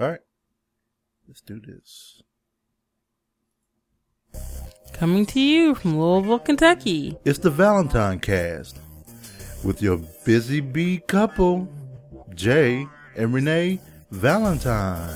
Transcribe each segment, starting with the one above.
All right. Let's do this. Coming to you from Louisville, Kentucky. It's the Valentine Cast with your busy bee couple, Jay and Renee Valentine.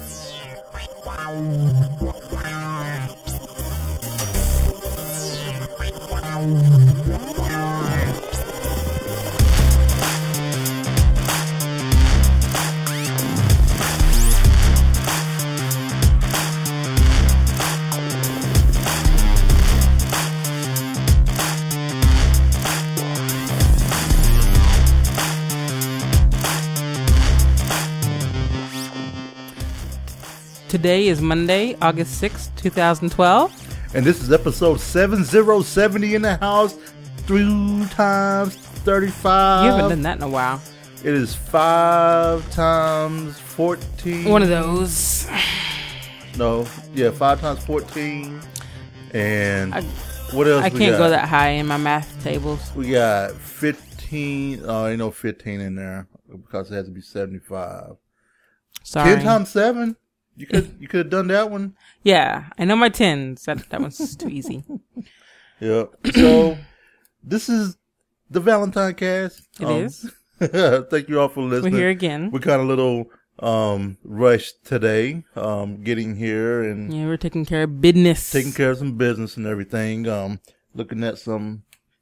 Today is Monday, August 6th, 2012. And this is episode 7070 in the house. 3 times 35. You haven't done that in a while. It is 5 times 14. One of those. No, yeah, 5 times 14. And what else? I we can't got? go that high in my math tables. We got 15. Oh, ain't no 15 in there because it has to be 75. Sorry. 10 times 7. You could have done that one. Yeah, I know my tens. That one's too easy. Yeah. So this is the Valentine Cast. It is. Thank you all for listening. We're here again. We're kind of a little rushed today, getting here and Yeah, we're taking care of business. taking care of some business and everything. Looking at some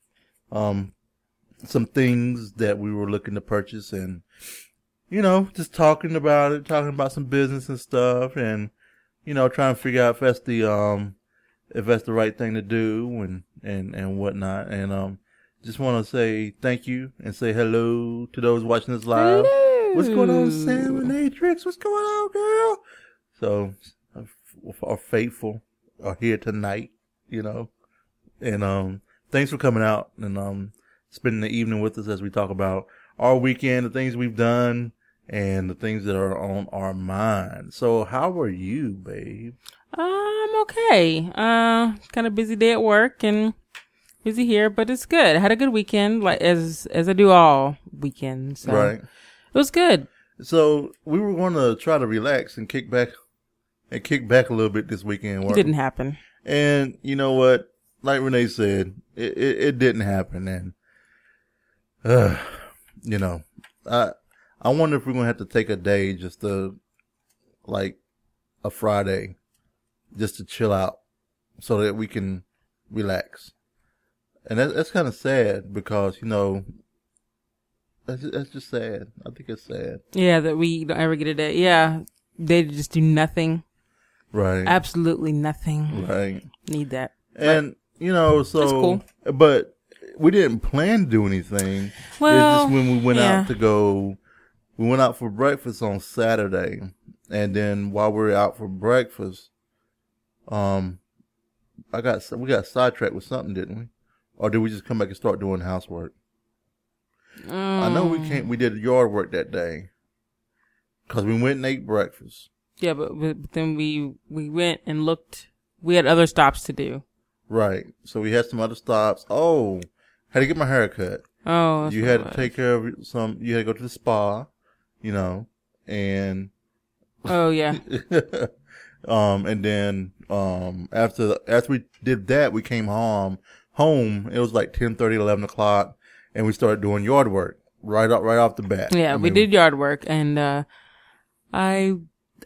things that we were looking to purchase and, you know, just talking about some business and stuff and, you know, trying to figure out if that's the right thing to do and whatnot. And, just want to say thank you and say hello to those watching us live. Hello. What's going on, Sam and Atrix? What's going on, girl? So, our faithful are here tonight, you know, and, thanks for coming out and, spending the evening with us as we talk about our weekend, the things we've done, and the things that are on our mind. So, how are you, babe? I'm okay. Kind of busy day at work and busy here, but it's good. I had a good weekend, like as I do all weekends. So Right. It was good. So, we were going to try to relax and kick back a little bit this weekend. It didn't happen. And you know what? Like Renee said, it didn't happen. And, you know, I wonder if we're going to have to take a day just to, like, a Friday, just to chill out so that we can relax. And that's kind of sad because, you know, that's just sad. I think it's sad. Yeah, that we don't ever get a day. Yeah, they just do nothing. Right. Absolutely nothing. Right. Need that. And, you know, so, That's cool. But we didn't plan to do anything. Well, it's just when we went yeah. out we went out for breakfast on Saturday. And then while we were out for breakfast, we got sidetracked with something, didn't we? Or did we just come back and start doing housework? I know we did yard work that day. Cause we went and ate breakfast. Yeah, but then we went and looked. We had other stops to do. Right. So we had some other stops. Oh, had to get my hair cut. Oh, that's You what had it to was. take care of you had to go to the spa, you know, and, Oh yeah. and then, after we did that, we came home, it was like 10:30, 11 o'clock, and we started doing yard work right off the bat. Yeah, we did yard work, and I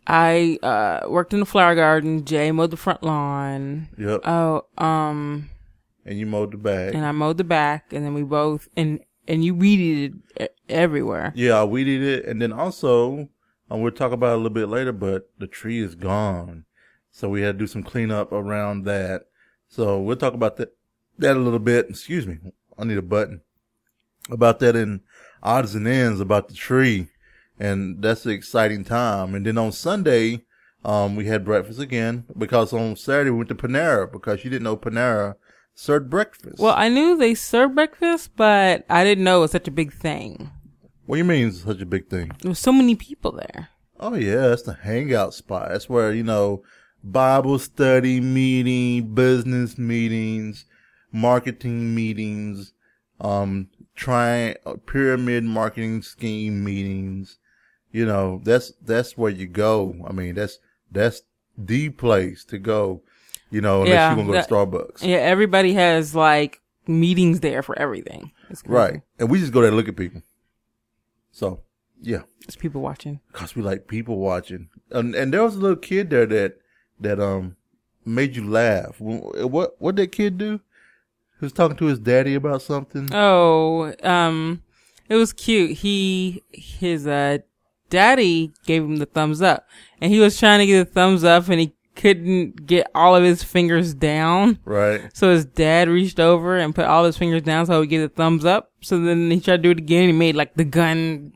worked in the flower garden. Jay mowed the front lawn. Yep. Oh, And you mowed the back. and I mowed the back, and then we both and you weeded it everywhere. Yeah, I weeded it, and then also, we'll talk about it a little bit later, but the tree is gone. So we had to do some cleanup around that. So we'll talk about that a little bit. Excuse me. I need a button. About that in odds and ends about the tree. And that's an exciting time. And then on Sunday, we had breakfast again because on Saturday we went to Panera because you didn't know Panera served breakfast. Well, I knew they served breakfast, but I didn't know it was such a big thing. What do you mean it's such a big thing? There was so many people there. Oh yeah, that's the hangout spot. That's where, you know, Bible study meeting, business meetings, marketing meetings, pyramid marketing scheme meetings, that's where you go. I mean, that's the place to go, unless Yeah, you're going to go to Starbucks. Yeah, everybody has like meetings there for everything. It's crazy. Right. And we just go there to look at people. So, yeah. It's people watching. Because we like people watching. And there was a little kid there that made you laugh. What did that kid do? He was talking to his daddy about something. Oh, it was cute. His daddy gave him the thumbs up, and he was trying to get a thumbs up, and he couldn't get all of his fingers down. Right. So his dad reached over and put all his fingers down so he would get a thumbs up. So then he tried to do it again. He made like the gun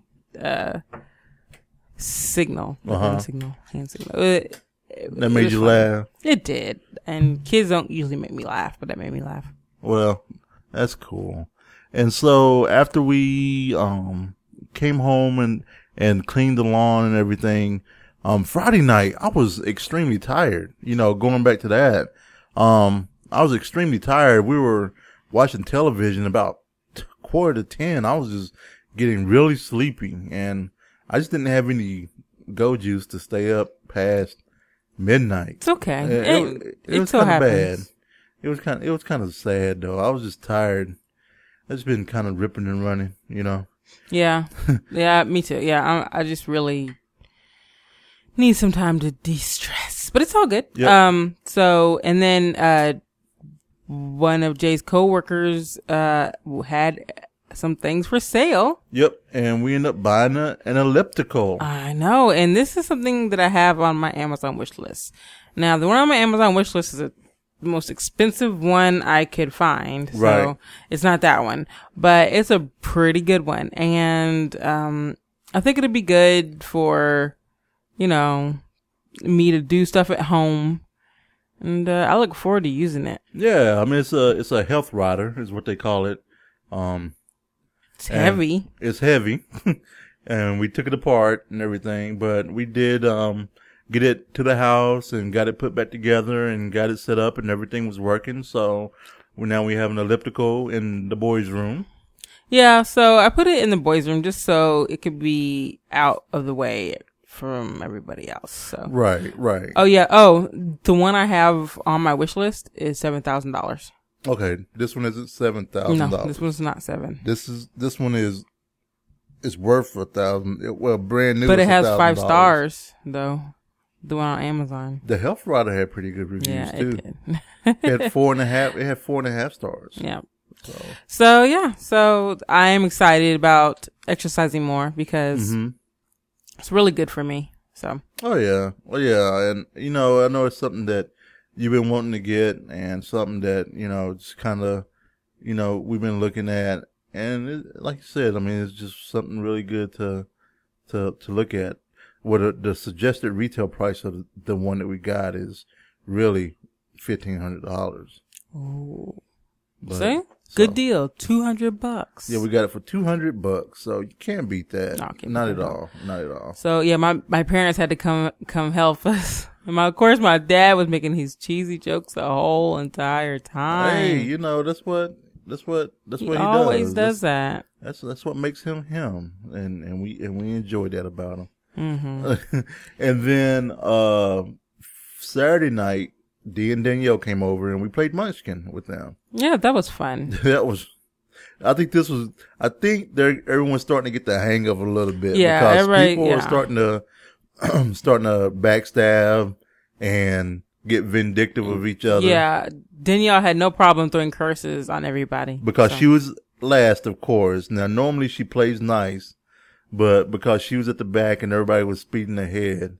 signal. Hand signal. That made you laugh. It did. And kids don't usually make me laugh, but that made me laugh. Well, that's cool. And so after we came home and cleaned the lawn and everything, Friday night I was extremely tired. Going back to that, I was extremely tired. We were watching television about 9:45. I was just getting really sleepy, and I just didn't have any go juice to stay up past midnight. It's okay. It was kind of bad. It was kind of sad though. I was just tired. I've just been kind of ripping and running, Yeah. Yeah, me too. Yeah, I just really need some time to de-stress, but it's all good. Yep. So, and then, one of Jay's coworkers, had some things for sale. Yep. And we ended up buying an elliptical. I know. And this is something that I have on my Amazon wish list. Now, the one on my Amazon wish list is the most expensive one I could find. So right. It's not that one, but it's a pretty good one. And, I think it'd be good for, me to do stuff at home. And, I look forward to using it. Yeah. I mean, it's a health rider is what they call it. It's heavy. It's heavy. And we took it apart and everything, but we did, get it to the house and got it put back together and got it set up and everything was working. So now we have an elliptical in the boys' room. Yeah. So I put it in the boys' room just so it could be out of the way from everybody else. So Right. Oh yeah. Oh, the one I have on my wish list is $7,000. Okay. This one isn't $7,000. No, this one's not $7,000. This one is worth $1,000. Well, brand new. But it has 5 stars though. The one on Amazon. The Health Rider had pretty good reviews too. It did. It had 4.5. It had 4.5 stars. Yeah. So yeah. So I am excited about exercising more because it's really good for me. So. Oh yeah. Well, yeah. And I know it's something that you've been wanting to get and something that, just kind of, we've been looking at. And like you said, I mean, it's just something really good to look at. What the suggested retail price of the one that we got is really $1,500. Oh. See? Good deal. $200. Yeah, we got it for $200. So you can't beat that. No, Not at all. Not at all. So yeah, my parents had to come help us. And of course my dad was making his cheesy jokes the whole entire time. Hey, that's what he always does that. That's what makes him him. And we enjoy that about him. Mm-hmm. And then Saturday night, Dee and Danielle came over and we played Munchkin with them. Yeah, that was fun. I think everyone's starting to get the hang of it a little bit. Yeah, because people are starting to backstab and get vindictive of each other. Yeah, Danielle had no problem throwing curses on everybody because she was last, of course. Now, normally she plays nice. But because she was at the back and everybody was speeding ahead,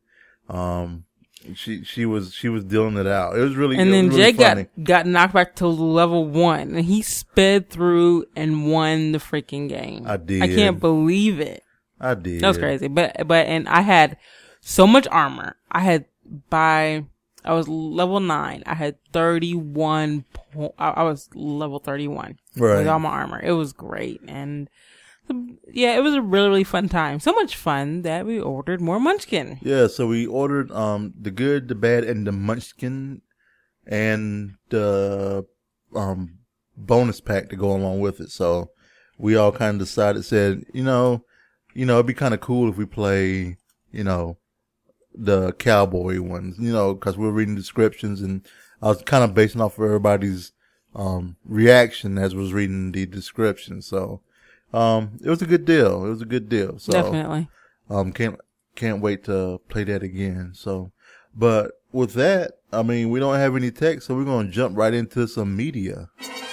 she was dealing it out. It was really and then really Jay funny. got knocked back to level 1 and he sped through and won the freaking game. I did. I can't believe it. I did. That was crazy. But and I had so much armor. I was level 9. I had 31. I was level 31 with all my armor. It was great and. Yeah, it was a really, really fun time. So much fun that we ordered more Munchkin. Yeah, so we ordered the good, the bad, and the Munchkin, and the bonus pack to go along with it. So we all kind of said, it'd be kind of cool if we play the cowboy ones, cause we're reading descriptions, and I was kind of basing off of everybody's, reaction as was reading the description. So, it was a good deal. It was a good deal. So, definitely. Can't wait to play that again. So, but with that, I mean, we don't have any text, so we're going to jump right into some media.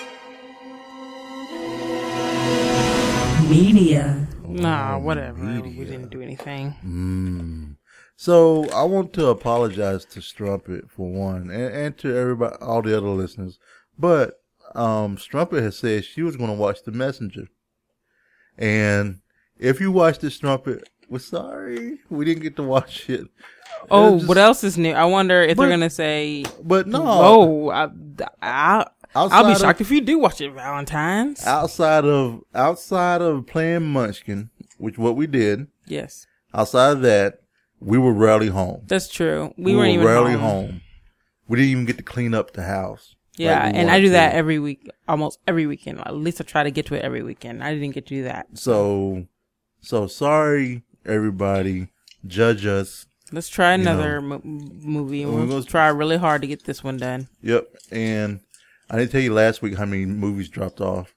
Nah, whatever. We didn't do anything. So I want to apologize to Strumpet for one, and to everybody, all the other listeners. But Strumpet has said she was going to watch The Messenger, and if you watched it, Strumpet, we're sorry we didn't get to watch it. Oh, what else is new? I wonder if they're gonna say. But no. Oh, I'll be shocked if you do watch it Valentine's. Outside of playing Munchkin, which what we did. Yes. Outside of that, we were rarely home. That's true. We weren't even rarely home. We didn't even get to clean up the house. Yeah, and I do that every week, almost every weekend. At least I try to get to it every weekend. I didn't get to do that. So sorry, everybody. Judge us. Let's try another movie, and we'll try really hard to get this one done. Yep, and I didn't tell you last week how many movies dropped off.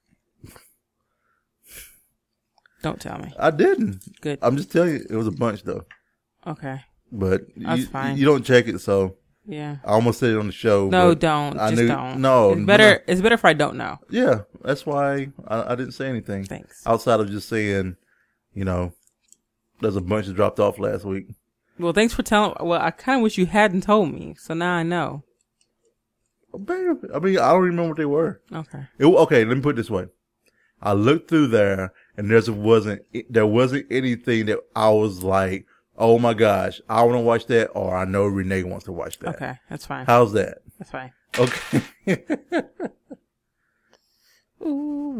Don't tell me. I didn't. Good. I'm just telling you, it was a bunch though. Okay. But that's fine. You don't check it, so yeah. I almost said it on the show. No, don't. Don't. No, it's better. It's better if I don't know. Yeah, that's why I didn't say anything. Thanks. Outside of just saying, there's a bunch that dropped off last week. Well, thanks for telling. Well, I kind of wish you hadn't told me, so now I know. I mean, I don't remember what they were. Okay. Okay, let me put it this way. I looked through there, and there wasn't anything that I was like, oh my gosh, I want to watch that, or I know Renee wants to watch that. Okay, that's fine. How's that? That's fine. Okay. Ooh,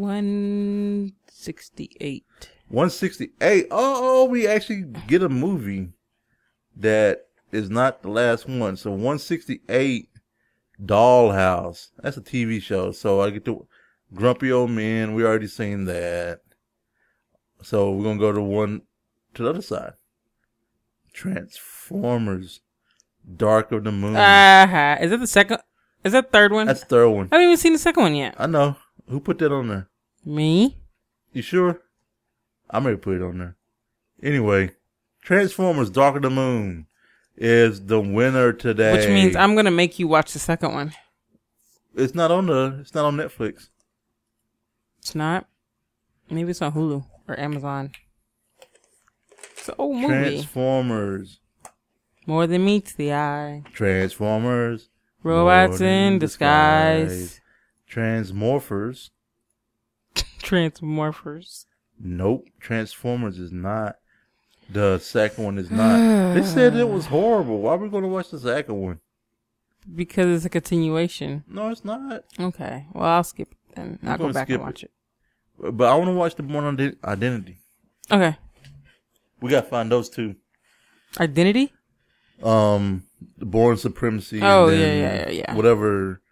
168. 168. Oh, we actually get a movie that is not the last one. So 168, Dollhouse. That's a TV show. So I get to Grumpy Old Men. We already seen that. So we're going to go to the other side. Transformers, Dark of the Moon. Is that the second? Is that the third one? That's the third one. I haven't even seen the second one yet. I know. Who put that on there? Me. You sure? I may put it on there. Anyway, Transformers Dark of the Moon is the winner today. Which means I'm going to make you watch the second one. It's not on Netflix. It's not? Maybe it's on Hulu or Amazon. It's an old movie. Transformers. More than meets the eye. Transformers. Robots in disguise. Transmorphers. Transmorphers. Nope. Transformers is not. The second one is not. They said it was horrible. Why are we going to watch the second one? Because it's a continuation. No, it's not. Okay. Well, I'll skip it then. I'll go back and watch it. But I want to watch the Bourne Identity. Okay. We got to find those two. Identity? The Bourne Supremacy. Oh, and then yeah. Whatever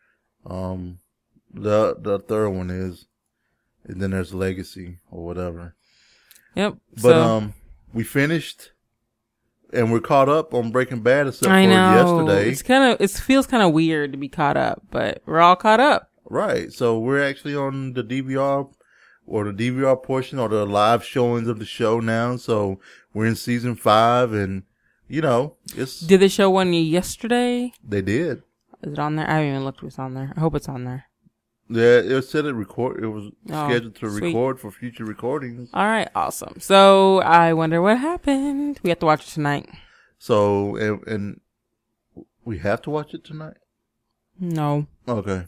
the third one is. And then there's Legacy or whatever. Yep. But we finished and we're caught up on Breaking Bad except for yesterday. It feels kind of weird to be caught up, but we're all caught up. Right. So we're actually on the DVR or the DVR portion or the live showings of the show now. So we're in season 5 and it's. Did they show one yesterday? They did. Is it on there? I haven't even looked if it's on there. I hope it's on there. Yeah, it said it was scheduled to record for future recordings. All right, awesome. So I wonder what happened. We have to watch it tonight. So and we have to watch it tonight? No. Okay.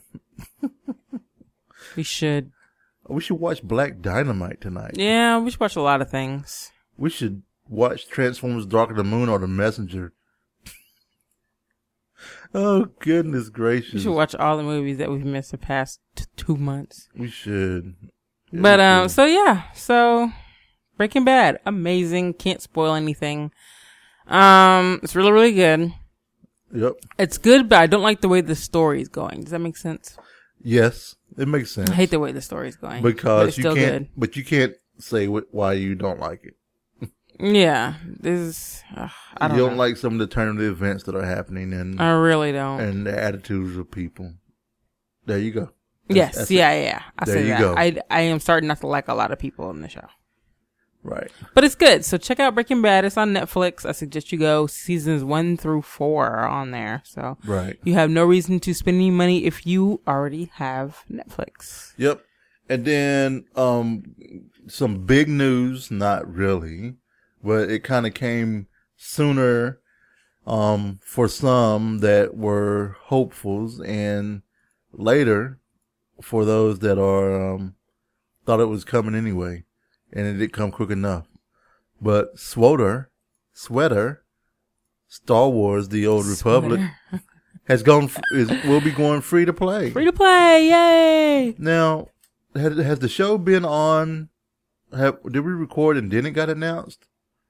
We should. We should watch Black Dynamite tonight. Yeah, we should watch a lot of things. We should watch Transformers Dark of the Moon or The Messenger. Oh, goodness gracious. We should watch all the movies that we've missed the past 2 months. We should. Yeah, but, so Breaking Bad. Amazing. Can't spoil anything. It's really, really good. Yep. It's good, but I don't like the way the story is going. Does that make sense? Yes, it makes sense. I hate the way the story is going. Because you can't, but you can't say why you don't like it. Yeah, this is. I don't. You don't like some of the turn of the events that are happening, and I really don't. And the attitudes of people. There you go. That's yeah. I there say you that. go. I am starting not to like a lot of people in the show. Right. But it's good. So check out Breaking Bad. It's on Netflix. I suggest you go. Seasons 1 through 4 are on there. So right. You have no reason to spend any money if you already have Netflix. Yep. And then some big news, not really, but it kind of came sooner for some that were hopefuls, and later for those that are thought it was coming anyway, and it didn't come quick enough. But Sweater, Star Wars: The Old Republic has will be going free to play. Free to play, yay! Now, has the show been on? Did we record and then it got announced?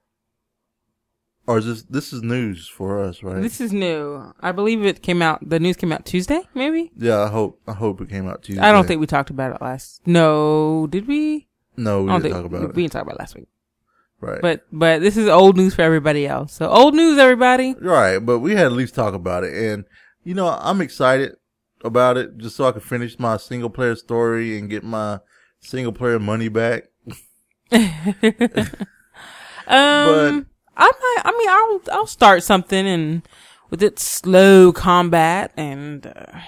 Or is this is news for us, right? This is new. I believe it came out. The news came out Tuesday, maybe. Yeah, I hope it came out Tuesday. I don't think we talked about it last. No, did we? No, we didn't talk about it. We didn't talk about it last week. Right. But this is old news for everybody else. So old news, everybody. Right, but we had at least talk about it, and I'm excited about it just so I can finish my single player story and get my single player money back. But I'll start something and with its slow combat and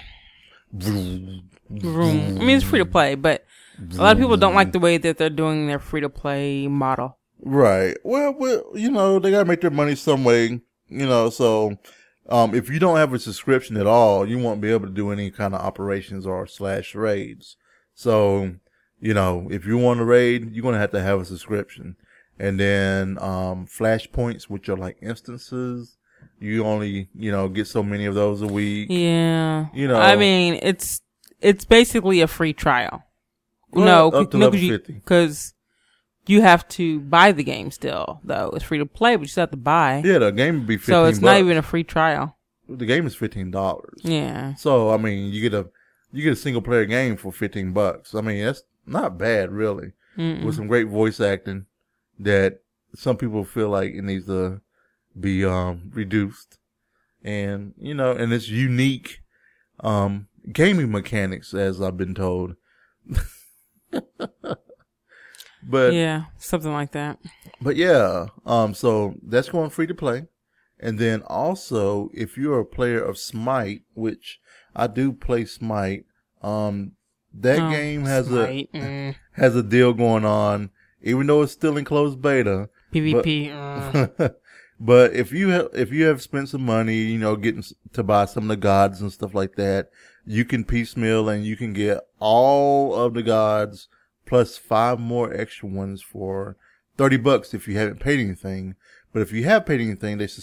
it's free to play, but a lot of people don't like the way that they're doing their free to play model. Right. Well, they gotta make their money some way, so if you don't have a subscription at all, you won't be able to do any kind of operations or / raids. So, if you want to raid, you're gonna have to have a subscription. And then flashpoints, which are like instances, you only get so many of those a week. Yeah, I mean, it's basically a free trial. Well, up to level 50, because you have to buy the game still. Though it's free to play, but you still have to buy. Yeah, the game would be $15. So it's not even a free trial. The game is $15. Yeah. So I mean, you get a single player game for $15. I mean, that's not bad, really. With some great voice acting that some people feel like it needs to be reduced, and and it's unique gaming mechanics, as I've been told. But yeah, something like that. But yeah, so that's going free to play. And then also, if you're a player of Smite, which I do play Smite, that game has a deal going on, even though it's still in closed beta. PvP. But if you have spent some money, getting to buy some of the gods and stuff like that, you can piecemeal and you can get all of the gods plus 5 more extra ones for $30 if you haven't paid anything. But if you have paid anything, they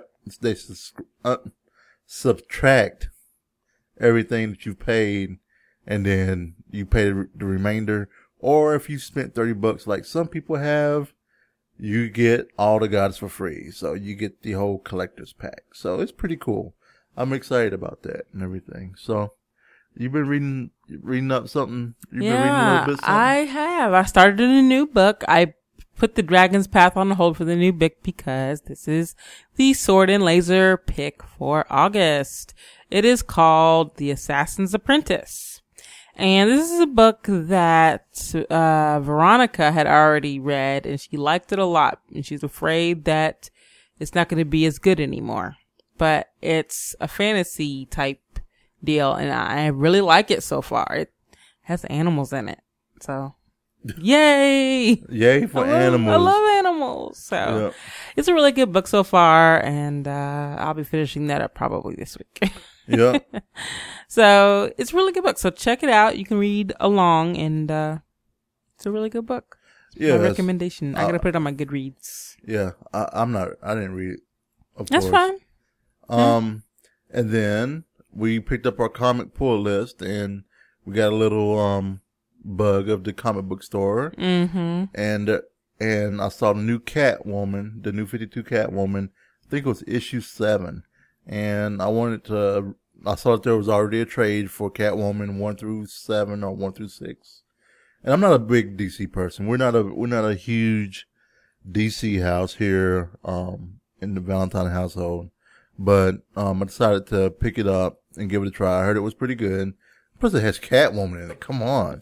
subtract everything that you've paid, and then you pay the remainder. Or if you spent $30 like some people have, you get all the gods for free. So you get the whole collector's pack. So it's pretty cool. I'm excited about that and everything. So you've been reading up something? You've been reading a little bit something? I have. I started a new book. I put the Dragon's Path on hold for the new book because this is the Sword and Laser pick for August. It is called The Assassin's Apprentice. And this is a book that Veronica had already read, and she liked it a lot. And she's afraid that it's not going to be as good anymore. But it's a fantasy type deal, and I really like it so far. It has animals in it. So, yay! Yay for animals. I love animals. So, It's a really good book so far, and I'll be finishing that up probably this week. Yeah. So it's a really good book. So check it out. You can read along, and it's a really good book. Yeah, my recommendation. I gotta put it on my Goodreads. Yeah, I didn't read it. Of That's course. fine. And then we picked up our comic pull list, and we got a little bug of the comic book store. Mm-hmm. And I saw the new Catwoman, the new 52 Catwoman. I think it was issue 7. And I saw that there was already a trade for Catwoman 1 through 7 or 1 through 6. And I'm not a big DC person. We're not a huge DC house here, in the Valentine household. But, I decided to pick it up and give it a try. I heard it was pretty good. Plus it has Catwoman in it. Come on.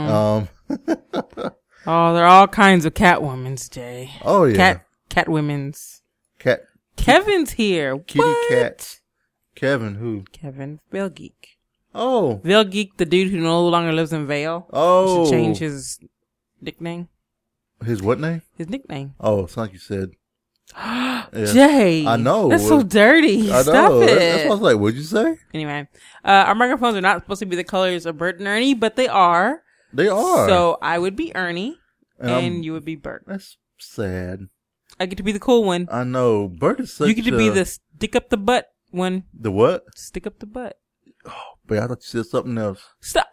Oh, there are all kinds of Catwomans, Jay. Oh yeah. Catwomen's. Cat. Kevin's here. Kitty What? Cat. Kevin who? Kevin, Vale Geek. Oh. Vale Geek, the dude who no longer lives in Vale. Oh. Should change his nickname. His what name? His nickname. Oh, it's like you said. Yeah. Jay. I know. That's so dirty. I know. Stop it. That's what I was like, what'd you say? Anyway, our microphones are not supposed to be the colors of Bert and Ernie, but they are. They are. So I would be Ernie, and you would be Bert. That's sad. I get to be the cool one. I know. Bert is such You get to be the stick up the butt one. The what? Stick up the butt. Oh, but I thought you said something else. Stop.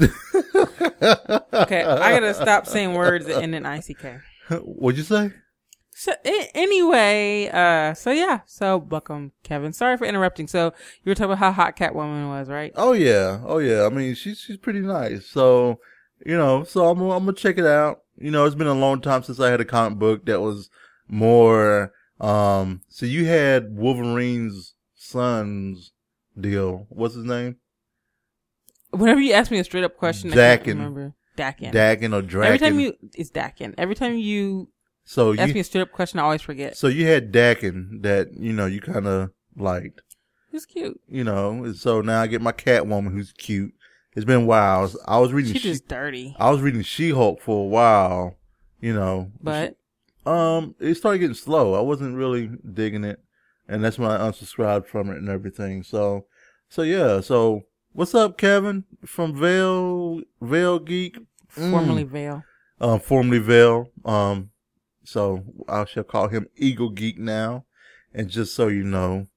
Okay, I gotta stop saying words that end in ICK. What'd you say? So anyway, so welcome, Kevin. Sorry for interrupting. So you were talking about how hot Catwoman was, right? Oh yeah. I mean, she's pretty nice. So, I'm gonna check it out. It's been a long time since I had a comic book that was more, so you had Wolverine's son's deal. What's his name? Whenever you ask me a straight up question, Dakin. I can't remember. Dakin or Draken. It's Dakin. Every time you ask me a straight up question, I always forget. So you had Dakin that, you kind of liked. He's cute. So now I get my Catwoman who's cute. It's been a while. I was reading. She's just dirty. I was reading She-Hulk for a while, But it started getting slow. I wasn't really digging it, and that's when I unsubscribed from it and everything. So yeah. So what's up, Kevin from Vale Geek, formerly Vale. Formerly Vale. So I shall call him Eagle Geek now. And just so you know,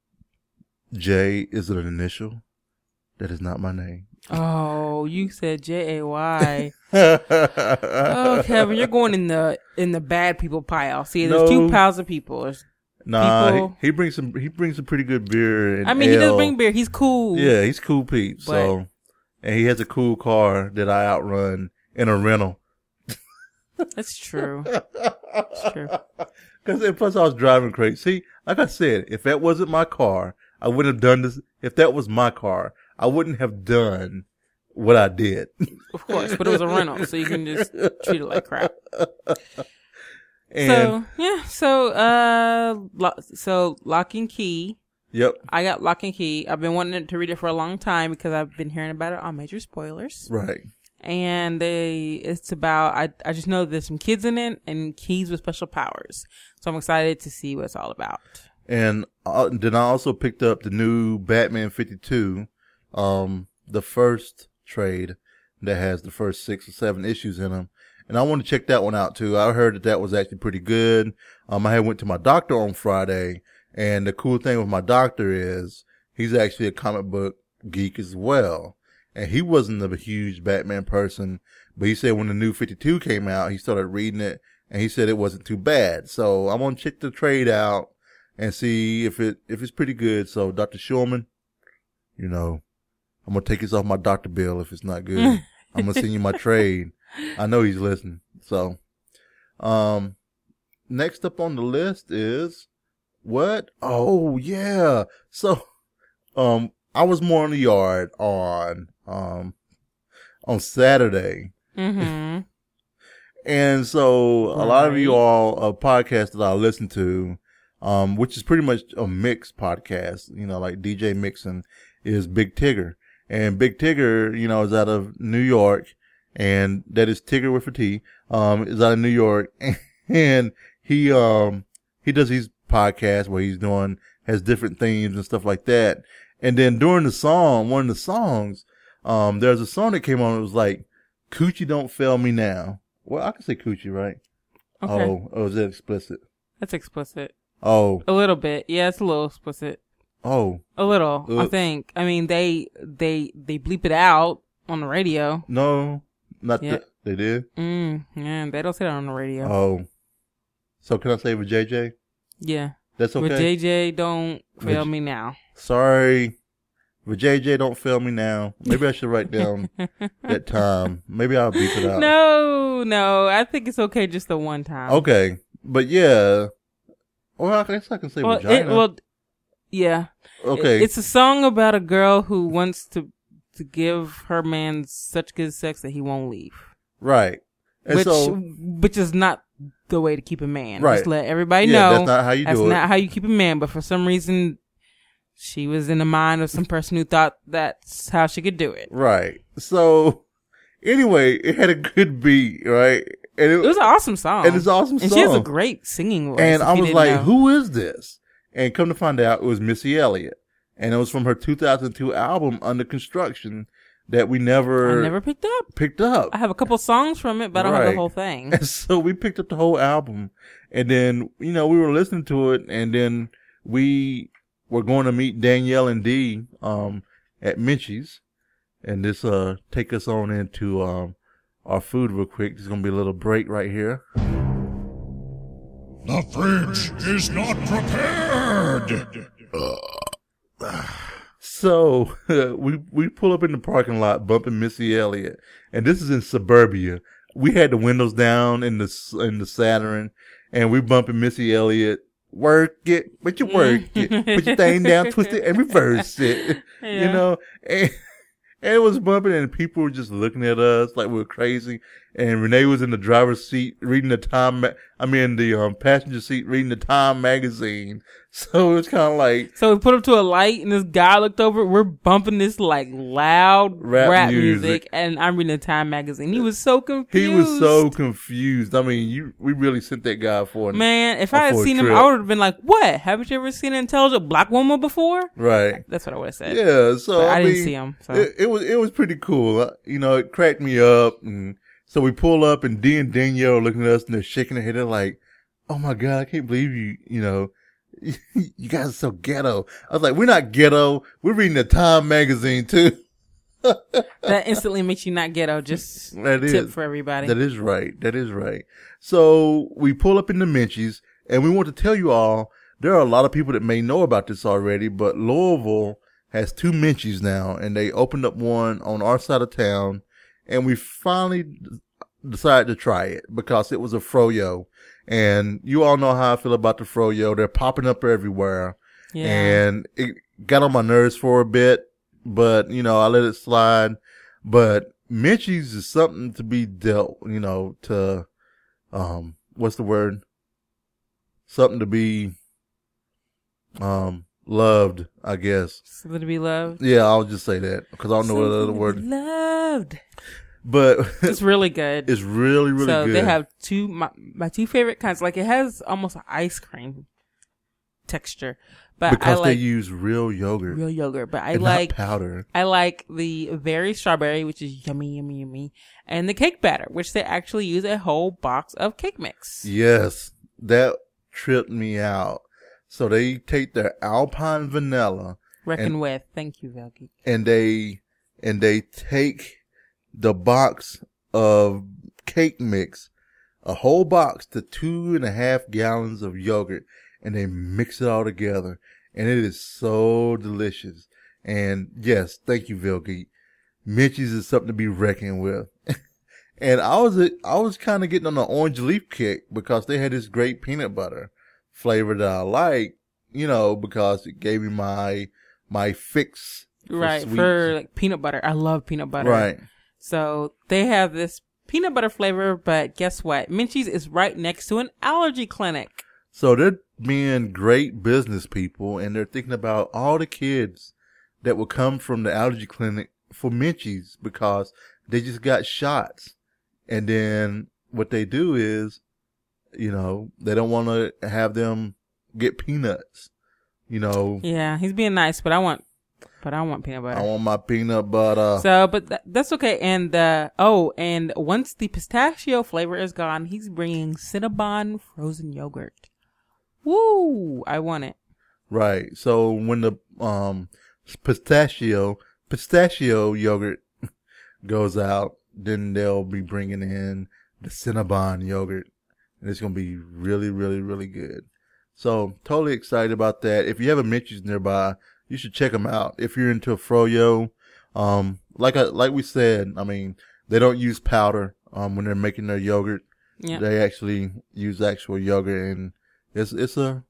J is an initial. That is not my name. Oh, you said Jay. Oh, Kevin, you're going in the bad people pile. See, there's two piles of people. There's people. He brings some pretty good beer. And he does bring beer. He's cool. Yeah, he's cool Pete. So, and he has a cool car that I outrun in a rental. That's true. That's true. Because plus I was driving crazy. See, like I said, if that wasn't my car, I wouldn't have done this. If that was my car, I wouldn't have done what I did. Of course, but it was a rental, so you can just treat it like crap. And so Lock and Key. Yep. I got Lock and Key. I've been wanting to read it for a long time because I've been hearing about it on Major Spoilers. Right. And it's about, I just know there's some kids in it and keys with special powers. So I'm excited to see what it's all about. And then I also picked up the new Batman 52, the first trade that has the first 6 or 7 issues in them. And I want to check that one out too. I heard that was actually pretty good. I had went to my doctor on Friday, and the cool thing with my doctor is he's actually a comic book geek as well. And he wasn't a huge Batman person, but he said when the new 52 came out, he started reading it and he said it wasn't too bad. So I'm going to check the trade out and see if it's pretty good. So Dr. Shulman, I'm going to take this off my doctor bill if it's not good. I'm going to send you my trade. I know he's listening. So, next up on the list is what? Oh, yeah. So, I was more in the yard on Saturday. Mm-hmm. And so a lot of you all, a podcast that I listen to, which is pretty much a mixed podcast, like DJ Mixon is Big Tigger. And Big Tigger, is out of New York, and that is Tigger with a T, is out of New York. And he does these podcasts where has different themes and stuff like that. And then during the song, one of the songs, there's a song that came on. It was like, Coochie Don't Fail Me Now. Well, I can say Coochie, right? Okay. Oh, is that explicit? That's explicit. Oh. A little bit. Yeah, it's a little explicit. Oh. A little, I think. I mean, they bleep it out on the radio. No, not that. They did? Yeah, they don't say that on the radio. Oh. So can I say with JJ? Yeah. That's okay? With JJ, don't fail me now. Sorry. With JJ, don't fail me now. Maybe I should write down that time. Maybe I'll beep it out. No. I think it's okay just the one time. Okay. But yeah. Well, I guess I can say vagina. Yeah. Okay. It's a song about a girl who wants to give her man such good sex that he won't leave. Right. And which is not the way to keep a man. Right. Just let everybody know. That's not how you do it. That's not how you keep a man. But for some reason, she was in the mind of some person who thought that's how she could do it. Right. So, anyway, it had a good beat, right? And it was an awesome song. And it's an awesome song. And she has a great singing voice. And I was like, who is this? And come to find out, it was Missy Elliott. And it was from her 2002 album, Under Construction, that I never picked up. I have a couple songs from it, but I don't have the whole thing. And so we picked up the whole album. And then, we were listening to it. And then we were going to meet Danielle and Dee at Minchie's. And this take us on into our food real quick. There's going to be a little break right here. The fridge is not prepared. So we pull up in the parking lot, bumping Missy Elliott, and this is in suburbia. We had the windows down in the Saturn, and we bumping Missy Elliott. Work it, but you work it, put your thing down, twist it, and reverse it. Yeah. And it was bumping, and people were just looking at us like we were crazy. And Renee was in the driver's seat reading the passenger seat reading the Time magazine. So it was kind of like. So we put up to a light, and this guy looked over. We're bumping this like loud rap music, and I'm reading the Time magazine. He was so confused. I mean, we really sent that guy for it. Man, if I had seen him, I would have been like, "What? Haven't you ever seen an intelligent black woman before?" Right. That's what I would have said. Yeah. So but I didn't see him. So. It was pretty cool. It cracked me up, and so we pull up, and Dee and Danielle are looking at us, and they're shaking their head. They're like, "Oh my God, I can't believe you you guys are so ghetto." I was like, "We're not ghetto. We're reading the Time magazine too." That instantly makes you not ghetto. Just tip for everybody. That is right. So we pull up in the Minchie's, and we want to tell you all, there are a lot of people that may know about this already, but Louisville has 2 Minchie's now, and they opened up one on our side of town, and we finally decided to try it because it was a froyo. And you all know how I feel about the froyo. They're popping up everywhere. Yeah. And it got on my nerves for a bit, but, I let it slide. But Minchie's is something to be dealt, to, what's the word? Something to be, loved, I guess. Something to be loved? Yeah, I'll just say that because I don't know what other word. Loved. But it's really good. It's really, really good. So they have my 2 favorite kinds. Like it has almost an ice cream texture, but because they use real yogurt. But I like not powder. I like the very strawberry, which is yummy, and the cake batter, which they actually use a whole box of cake mix. Yes, that tripped me out. So they take their Alpine vanilla. Thank you, Velky. And they take the box of cake mix, a whole box to 2.5 gallons of yogurt, and they mix it all together. And it is so delicious. And yes, thank you, Vilgeet. Minchie's is something to be reckoned with. And I was kind of getting on the orange leaf kick because they had this great peanut butter flavor that I like, because it gave me my fix. For like peanut butter. I love peanut butter. Right. So they have this peanut butter flavor, but guess what? Minchie's is right next to an allergy clinic. So they're being great business people, and they're thinking about all the kids that will come from the allergy clinic for Minchie's because they just got shots. And then what they do is, they don't want to have them get peanuts, Yeah, he's being nice, but I want peanut butter. I want my peanut butter. So, but that's okay. And, and once the pistachio flavor is gone, he's bringing Cinnabon frozen yogurt. Woo! I want it. Right. So when the, pistachio yogurt goes out, then they'll be bringing in the Cinnabon yogurt, and it's going to be really, really, really good. So totally excited about that. If you have a Minchie's nearby, you should check them out. If you're into a froyo, like we said, I mean, they don't use powder, when they're making their yogurt. Yeah. They actually use actual yogurt, and it's easy.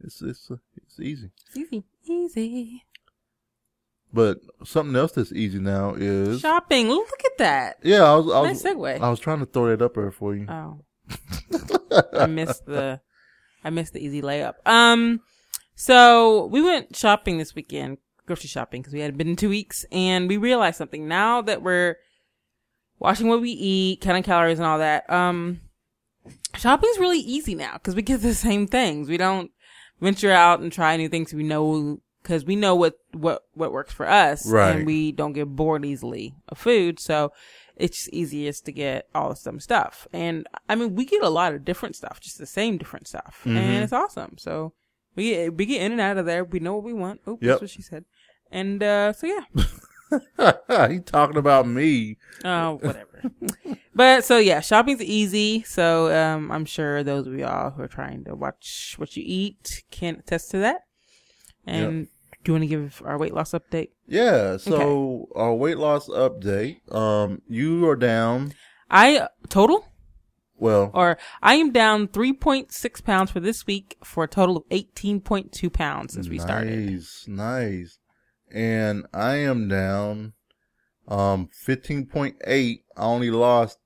It's easy. But something else that's easy now is shopping. Look at that. Yeah, nice segue. I was trying to throw that up there for you. Oh, I missed the easy layup. So we went shopping this weekend, grocery shopping, because we hadn't been in 2 weeks, and we realized something. Now that we're watching what we eat, counting calories and all that, shopping's really easy now because we get the same things. We don't venture out and try new things. Because we know what works for us, right? And we don't get bored easily of food, so it's easiest to get all the same stuff. And I mean, we get a lot of different stuff, just the same different stuff, and it's awesome. So we get in and out of there. We know what we want. Oops, That's what she said. And so yeah, he talking about me. Oh, whatever. But so yeah, shopping's easy. So I'm sure those of y'all who are trying to watch what you eat can attest to that. And do you want to give our weight loss update? Yeah. So our weight loss update. You are down. Total? Well, or I am down 3.6 pounds for this week for a total of 18.2 pounds since we started. Nice. And I am down 15.8. I only lost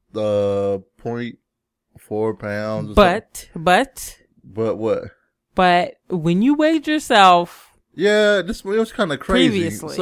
0.4 pounds. But what? But when you weighed yourself, it was kind of crazy. Previously.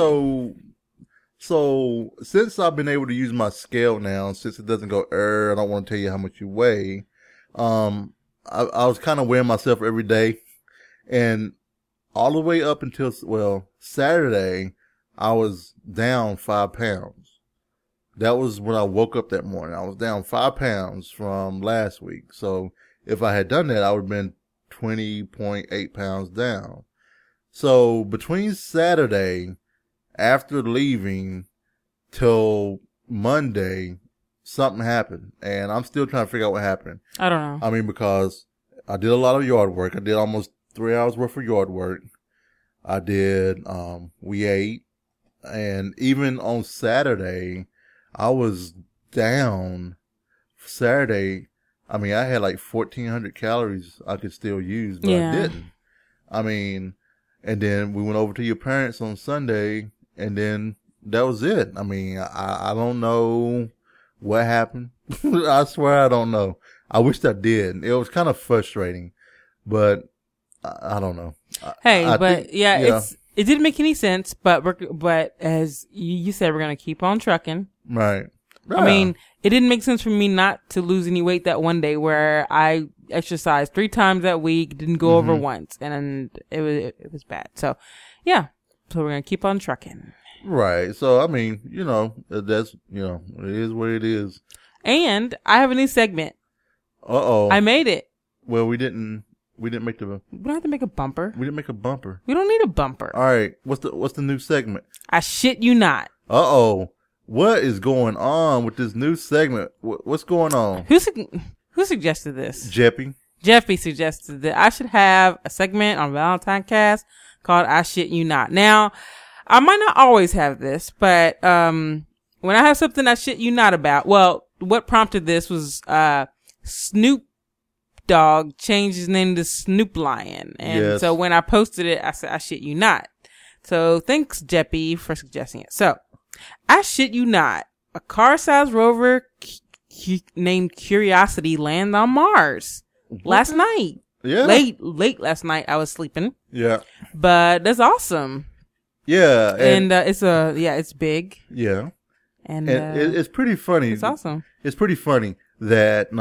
So since I've been able to use my scale now, since it doesn't go, I don't want to tell you how much you weigh. I was kind of weighing myself every day, and all the way up until Saturday, I was down 5 pounds. That was when I woke up that morning. I was down 5 pounds from last week. So if I had done that, I would have been 20.8 pounds down. So between Saturday, after leaving, till Monday, something happened, and I'm still trying to figure out what happened. I don't know. I mean, because I did a lot of yard work. I did almost 3 hours worth of yard work. I did, we ate, and even on Saturday, I was down. Saturday, I mean, I had like 1,400 calories I could still use, but I didn't. I mean, and then we went over to your parents on Sunday, and then that was it. I mean, I don't know what happened. I swear I don't know. I wished I did. It was kind of frustrating, but I don't know. It didn't make any sense, but as you said, we're going to keep on trucking. Right. Yeah. I mean, it didn't make sense for me not to lose any weight that one day where I exercised 3 times that week, didn't go over once, and it was bad. So, yeah. So we're going to keep on trucking. Right. So, I mean, that's, it is what it is. And I have a new segment. Uh-oh. I made it. Well, we didn't make we don't have to make a bumper. We didn't make a bumper. We don't need a bumper. All right. What's the new segment? I shit you not. Uh-oh. What is going on with this new segment? What's going on? Who suggested this? Jeffy suggested that I should have a segment on Valentine Cast called I Shit You Not. Now, I might not always have this, but when I have something I shit you not about, well, what prompted this was Snoop Dogg changed his name to Snoop Lion. And so when I posted it, I said I shit you not. So thanks, Jeppy, for suggesting it. So I shit you not. A car-sized rover named Curiosity landed on Mars last night. Yeah. Late last night. I was sleeping. Yeah. But that's awesome. Yeah. And it's big. Yeah. And it's pretty funny. It's awesome. It's pretty funny that,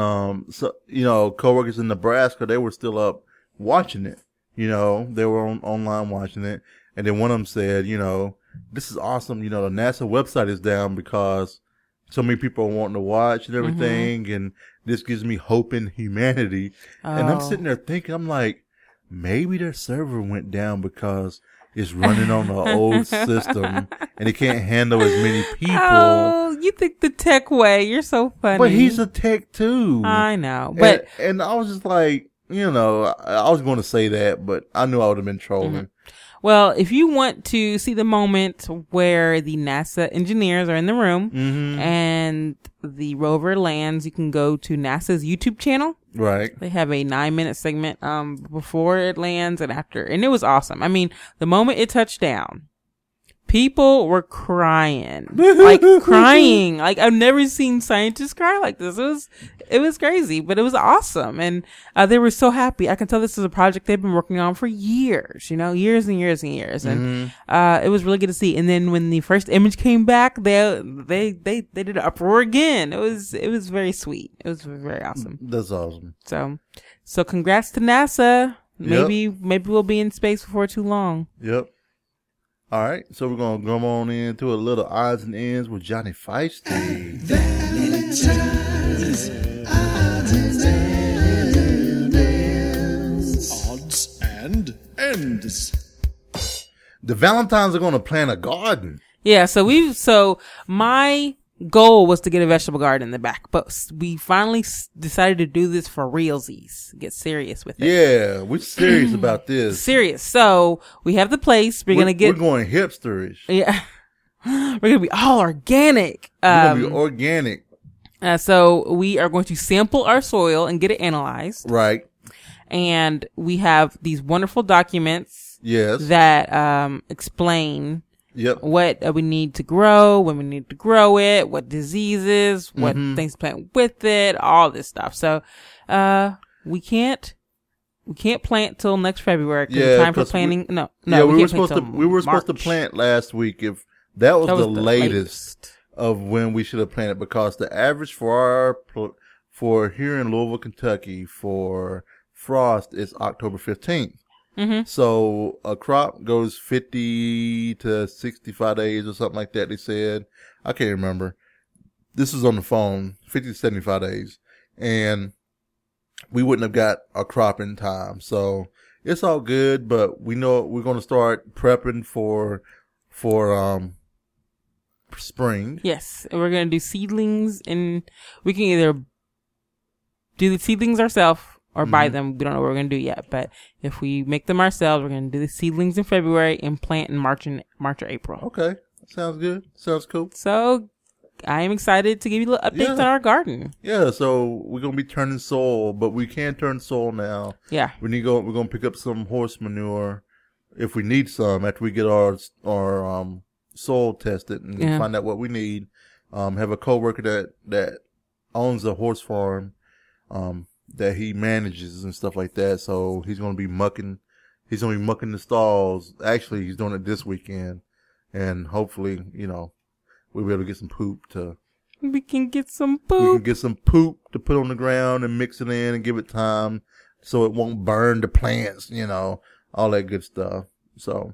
coworkers in Nebraska, they were still up watching it. They were online watching it. And then one of them said, this is awesome. The NASA website is down because so many people are wanting to watch and everything. And this gives me hope in humanity. Oh. And I'm sitting there thinking, I'm like, maybe their server went down because it's running on the old system and it can't handle as many people. Oh, you think the tech way. You're so funny. But he's a tech too. I know. But and I was just like, I was going to say that, but I knew I would have been trolling. Well, if you want to see the moment where the NASA engineers are in the room and the rover lands, you can go to NASA's YouTube channel. Right. They have a 9-minute segment before it lands and after. And it was awesome. I mean, the moment it touched down, people were crying. Like crying. Like I've never seen scientists cry like this. It was crazy, but it was awesome. And they were so happy. I can tell this is a project they've been working on for years, years and years and years. And it was really good to see. And then when the first image came back, they did an uproar again. It was very sweet. It was very awesome. That's awesome. So congrats to NASA. Maybe we'll be in space before too long. Yep. All right, so we're going to come on into a little odds and ends with Johnny Feisty. Valentine's odds and ends. The Valentines are going to plant a garden. Yeah, so my goal was to get a vegetable garden in the back, but we finally decided to do this for realsies. Get serious with it. Yeah, we're serious about this. Serious. So we have the place. We're going hipsterish. Yeah. We're going to be all organic. We're going to be organic. So we are going to sample our soil and get it analyzed. Right. And we have these wonderful documents. Yes. That explain what we need to grow, when we need to grow it, what diseases, what things to plant with it, all this stuff. So, we can't plant till next February. Yeah, time for planting. No. We were supposed to plant last week. If that was the latest of when we should have planted, because the average for here in Louisville, Kentucky for frost is October 15th. So a crop goes 50 to 65 days or something like that. They said, I can't remember. This was on the phone, 50 to 75 days, and we wouldn't have got a crop in time. So it's all good, but we know we're going to start prepping for spring. Yes. And we're going to do seedlings, and we can either do the seedlings ourselves or buy them. We don't know what we're going to do yet. But if we make them ourselves, we're going to do the seedlings in February and plant in March or April. Okay. Sounds good. Sounds cool. So I am excited to give you little updates on our garden. Yeah. So we're going to be turning soil, but we can turn soil now. Yeah. We're going to pick up some horse manure if we need some after we get our soil tested and find out what we need. Have a coworker that owns a horse farm, that he manages and stuff like that. So he's going to be mucking the stalls. Actually, he's doing it this weekend, and hopefully, we'll be able to get some poop we can get some poop to put on the ground and mix it in and give it time so it won't burn the plants, all that good stuff. So,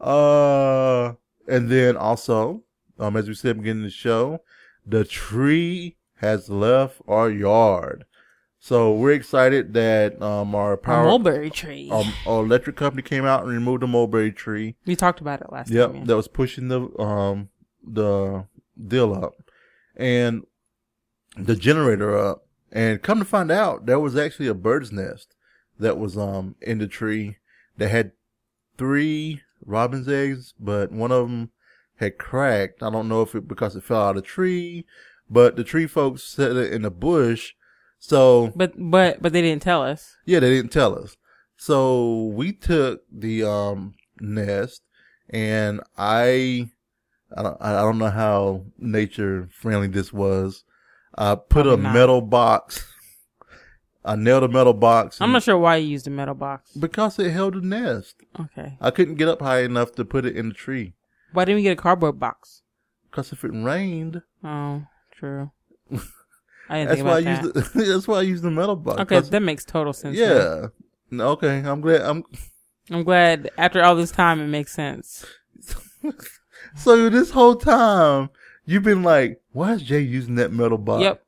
and then also, as we said at the beginning of the show, the tree has left our yard. So we're excited that our mulberry tree, our electric company came out and removed the mulberry tree. We talked about it last time. Yep, that was pushing the deal up and the generator up. And come to find out, there was actually a bird's nest that was in the tree that had 3 robin's eggs, but one of them had cracked. I don't know if because it fell out of the tree, but the tree folks set it in the bush. So, but they didn't tell us. Yeah, they didn't tell us. So we took the nest, and I don't know how nature friendly this was. I put a metal box. I nailed a metal box. I'm not sure why you used a metal box. Because it held a nest. Okay. I couldn't get up high enough to put it in the tree. Why didn't we get a cardboard box? Because if it rained. Oh, true. I didn't think about that. That's why I used the metal box. Okay, that makes total sense. Yeah. Then. Okay, I'm glad. I'm glad after all this time it makes sense. So this whole time you've been like, why is Jay using that metal box? Yep.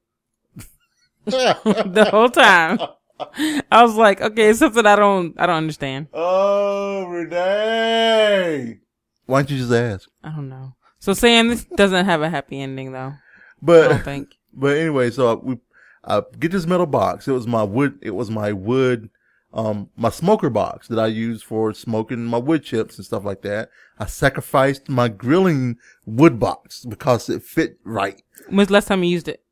The whole time. I was like, okay, it's something I don't understand. Oh, Renee. Why don't you just ask? I don't know. So Sam, this doesn't have a happy ending though. But I don't think. But anyway, so I get this metal box. It was my wood my smoker box that I use for smoking my wood chips and stuff like that. I sacrificed my grilling wood box because it fit right. When's the last time you used it?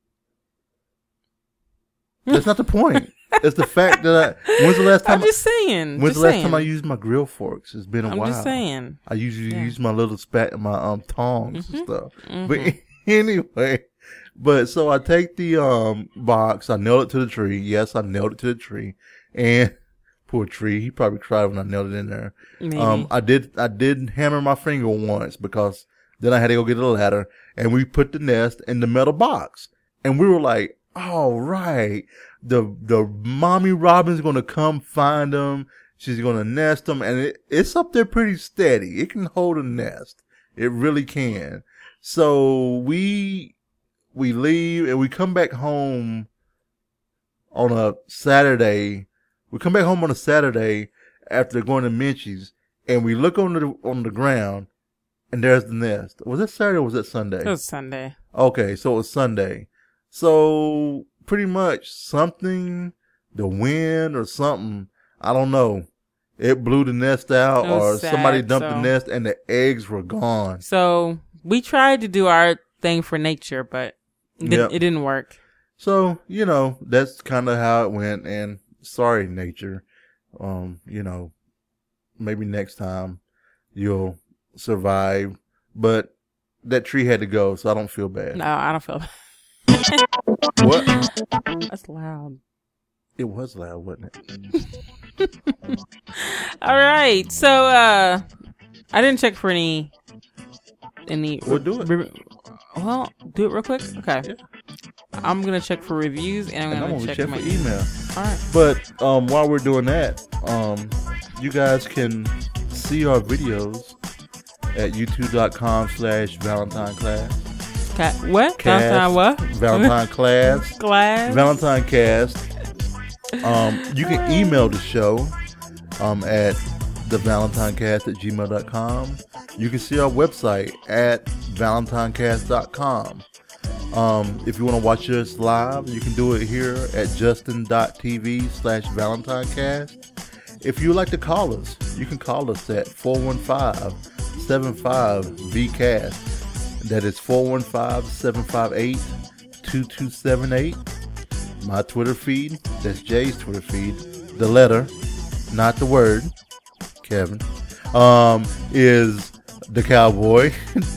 That's not the point. It's the fact that when's the last time? I'm just saying. When's the last time I used my grill forks? It's been a while. I'm just saying. I usually use my little my tongs and stuff. Mm-hmm. But anyway, so I take the box, I nailed it to the tree. Yes, I nailed it to the tree. And poor tree, he probably cried when I nailed it in there. Maybe. I did hammer my finger once because then I had to go get a ladder, and we put the nest in the metal box. And we were like, all right, the mommy robin's gonna come find them. She's gonna nest them, and it's up there pretty steady. It can hold a nest. It really can. So we leave and we come back home on a Saturday. We come back home on a Saturday after going to Minchie's, and we look on the ground, and there's the nest. Was it Saturday or was it Sunday? It was Sunday. Okay, so it was Sunday. So pretty much something, the wind or something, I don't know. It blew the nest out, or somebody dumped the nest and the eggs were gone. So we tried to do our thing for nature, but it didn't work. So, that's kind of how it went. And sorry, nature. Maybe next time you'll survive. But that tree had to go, so I don't feel bad. No, I don't feel bad. What? That's loud. It was loud, wasn't it? All right. So, I didn't check for any. We'll do it. Well, do it real quick. Okay. Yeah. I'm gonna check for reviews, and I'm gonna check for my email. All right. But while we're doing that, you guys can see our videos at youtube.com/ValentineClass. What? Cast, Valentine what? Valentine Class. Class. Valentine Cast. You can email the show at thevalentinecast@gmail.com. You can see our website at valentinecast.com. If you want to watch us live, you can do it here at justin.tv/valentinecast. If you would like to call us, you can call us at 415-75-VCAST. That is 415-758-2278. My Twitter feed, that's Jay's Twitter feed, the letter, not the word, Kevin, is the Cowboy,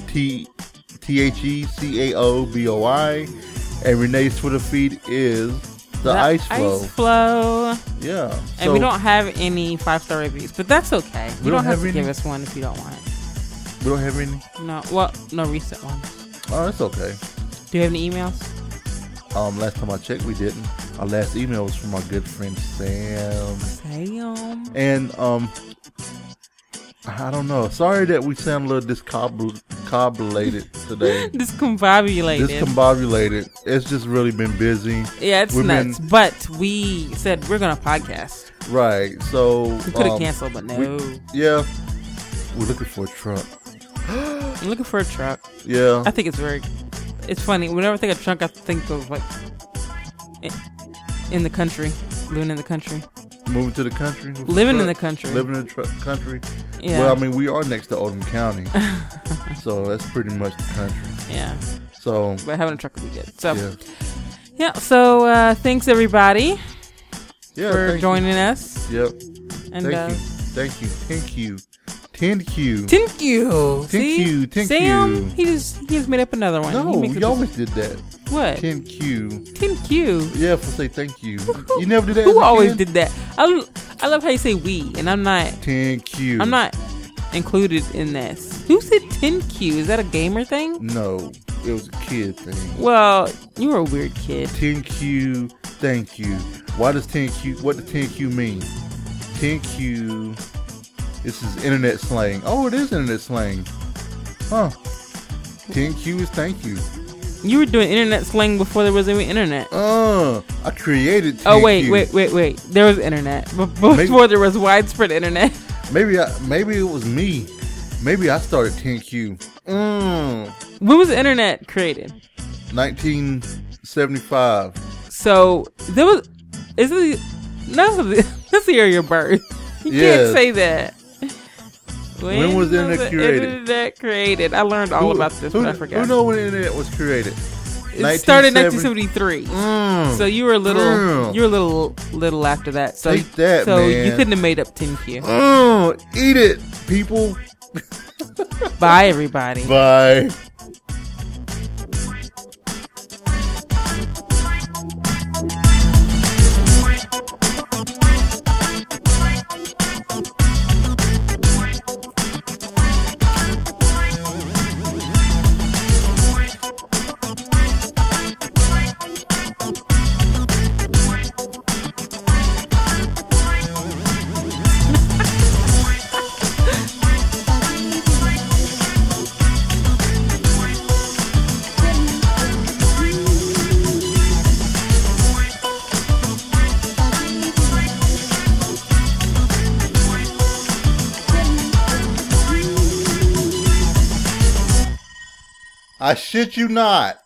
TheCaoboi, and Renee's Twitter feed is the Ice Flow. Yeah. And we don't have any 5-star reviews, but that's okay. You don't have to give us one if you don't want it. We don't have any? No. Well, no recent ones. Oh, that's okay. Do you have any emails? Last time I checked, we didn't. Our last email was from our good friend Sam. And I don't know. Sorry that we sound a little discombobulated today. Discombobulated. It's just really been busy. Yeah, it's nuts. But we said we're gonna podcast. Right. So we could have canceled, but no. We're looking for a truck. I'm looking for a truck. Yeah. I think it's funny. Whenever I think of truck, I think of like in the country, living in the country. Moving to the country? Living in the country. Living in the country? Yeah. Well, I mean, we are next to Oldham County. So that's pretty much the country. Yeah. So. But having a truck would be good. So. Yeah. So, thanks everybody. For joining us. Yep. And Thank you. Sam, he just made up another one. No, you always did that. What? 10Q. Yeah, for say thank you. You never did that. Who always did that? I love how you say we, and I'm not. 10Q. I'm not included in this. Who said 10Q? Is that a gamer thing? No, it was a kid thing. Well, you were a weird kid. 10Q. Thank you. What does 10Q mean? 10Q. This is internet slang. Oh, it is internet slang. Huh. 10Q is thank you. You were doing internet slang before there was any internet. I created 10Q. Oh, wait. There was internet. Before there was widespread internet. Maybe it was me. Maybe I started 10Q. When was the internet created? 1975. So, there was... Let's hear your birth. You can't say that. When was the internet created? I learned all about this, but I forgot. Who knows when the internet was created? It started in 1973. So you were a little. You were a little after that. So take that, so man. You couldn't have made up 10Q. Eat it, people. Bye, everybody. Bye. I shit you not.